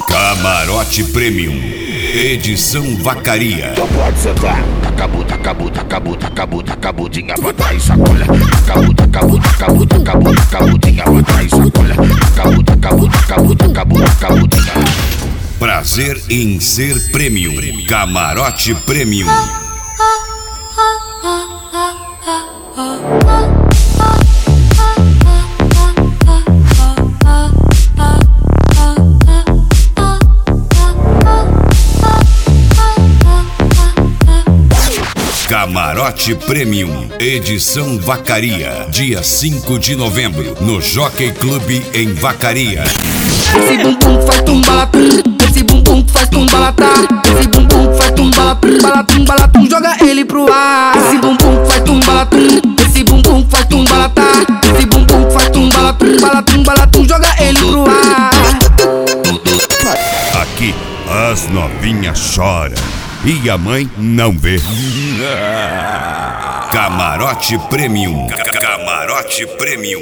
Camarote Premium, edição Vacaria. Só pode sentar. Tacabudinha pra trás, sacolha. Tacabudinha pra trás, sacolha. Tacabudinha. Prazer em ser Premium. Camarote Premium. Camarote Premium, edição Vacaria, dia 5 de novembro, no Jockey Club em Vacaria. Esse bumbum faz tumbalatum, esse bumbum faz tumbalatar, esse bumbum faz tumbalatum, balatum, balatum, joga ele pro ar. Esse bumbum faz tumbalatum, esse bumbum faz tumbalatar, esse bumbum faz tumbalatum, balatum, balatum, joga ele pro ar. Aqui as novinhas choram e a mãe não vê. Camarote Premium. Camarote Premium.